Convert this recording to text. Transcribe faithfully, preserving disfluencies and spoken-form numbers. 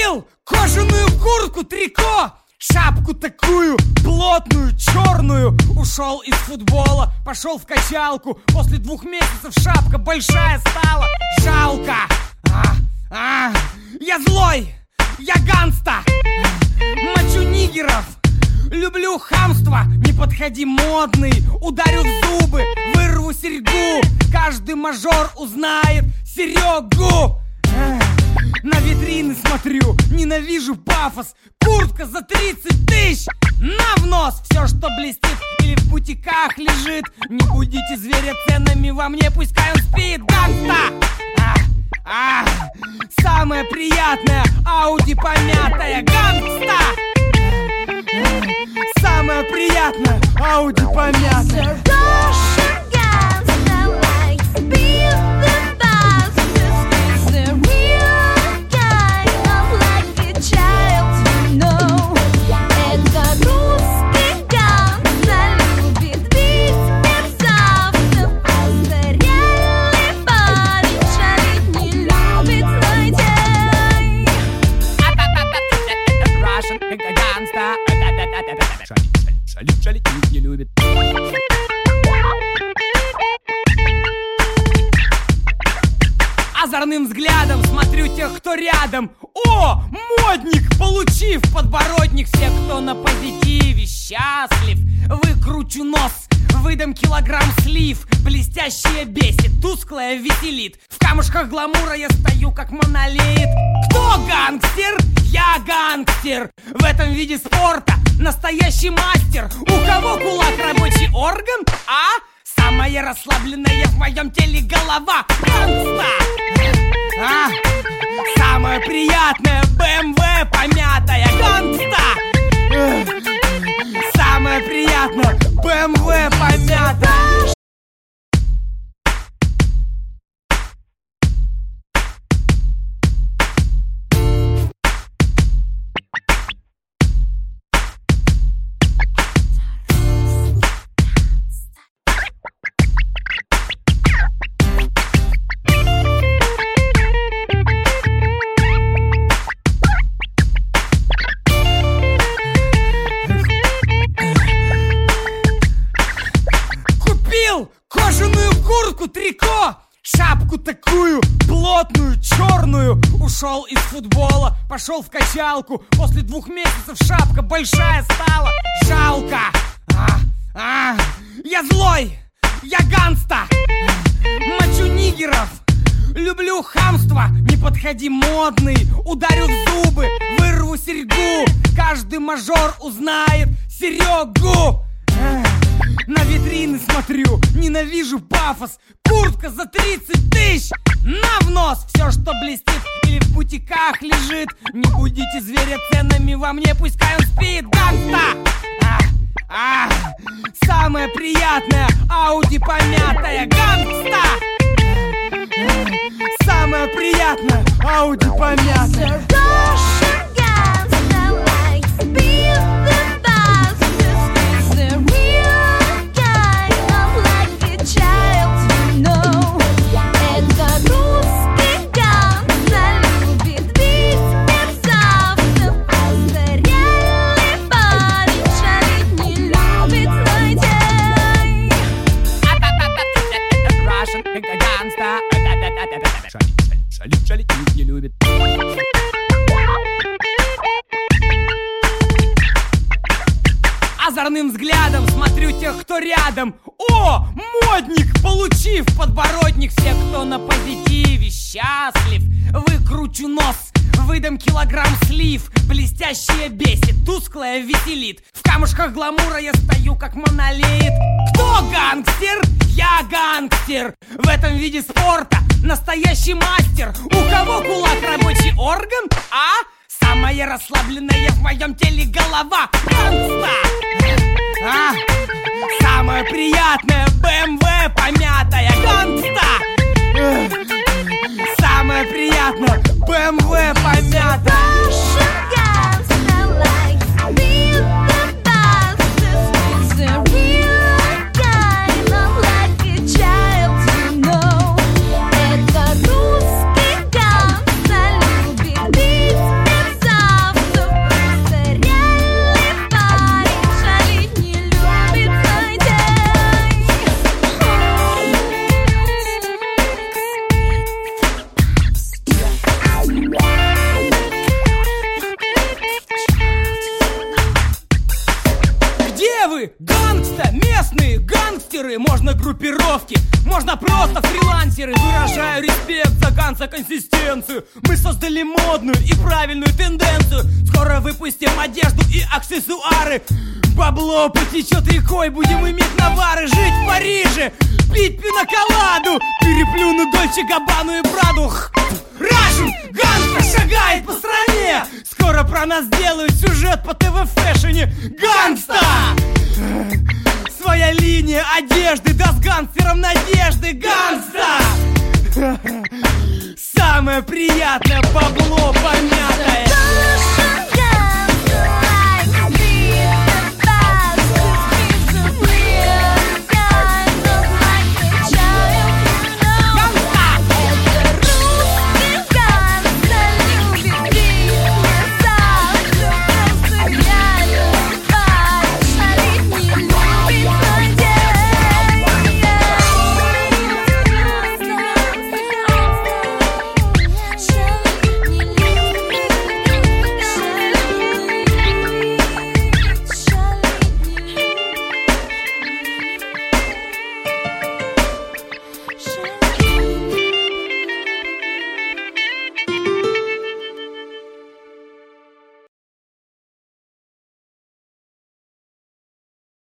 Купил кожаную куртку, трико, шапку такую плотную, черную. Ушел из футбола, пошел в качалку. После двух месяцев шапка большая стала. Жалко. а, а, Я злой, я ганста. Мочу нигеров, люблю хамство. Не подходи, модный, ударю в зубы, вырву серьгу. Каждый мажор узнает Серегу. На витрины смотрю, ненавижу пафос. Куртка за тридцать тысяч, на в нос. Все, что блестит или в бутиках лежит. Не будите зверя ценами во мне, пускай он спит. Гангста! а, а, Самое приятное, Ауди помятая. Гангста! Самое приятное, Ауди помятая. Шалит, шалит, не любит. Озорным взглядом смотрю тех, кто рядом. О, модник, получив подбородник. Все, кто на позитиве, счастлив. Выкручу нос, выдам килограмм слив. Блестящее бесит, тусклое веселит. В камушках гламура я стою, как монолит. Кто гангстер? Я гангстер. В этом виде спорта настоящий мастер. У кого кулак рабочий орган? А? Самая расслабленная в моем теле голова. Гангста! А? Самое приятное, бэ эм вэ помятая. Гангста! Самое приятное, бэ эм вэ помятая. Кожаную куртку, трико, шапку такую плотную, черную. Ушел из футбола, пошел в качалку. После двух месяцев шапка большая стала. Жалко. а, а, Я злой, я ганста. Мочу нигеров, люблю хамство. Не подходи, модный, ударю в зубы, вырву серьгу. Каждый мажор узнает Серегу. На витрины смотрю, ненавижу пафос. Куртка за тридцать тысяч, на в нос. Все, что блестит или в бутиках лежит. Не будите зверя ценами во мне, пускай он спит. Гангста! а, а, Самое приятное, Ауди помятая. Гангста! Самое приятное, Ауди помятая. Шалит, шалит, не любит. Озорным взглядом смотрю тех, кто рядом. О, модник, получив подбородник. Все, кто на позитиве, счастлив. Выкручу нос, выдам килограмм слив. Блестящее бесит, тусклое веселит. В камушках гламура я стою, как монолит. Кто гангстер? Я гангстер. В этом виде спорта настоящий мастер. У кого кулак рабочий орган? А? Самая расслабленная в моем теле голова. Гангста! А? Самое приятное, бэ эм вэ помятая. Гангста! Самое приятное, бэ эм вэ помятая. Это русский ганг, любит бить мерзавцев. бухгалтеры, можно группировки, можно просто фрилансеры. Выражаю респект за Ганса консистенцию. Мы создали модную и правильную тенденцию. Скоро выпустим одежду и аксессуары. Бабло потечет рекой, будем иметь навары. Жить в Париже, пить пиноколаду, переплюну Дольче Габбану и Праду. Рашен Гангста шагает по стране. Скоро про нас делают сюжет по ТВ фэшне. Гангста! Своя линия одежды, да с гангстером надежды. Гангста! Самое приятное бабло помятое.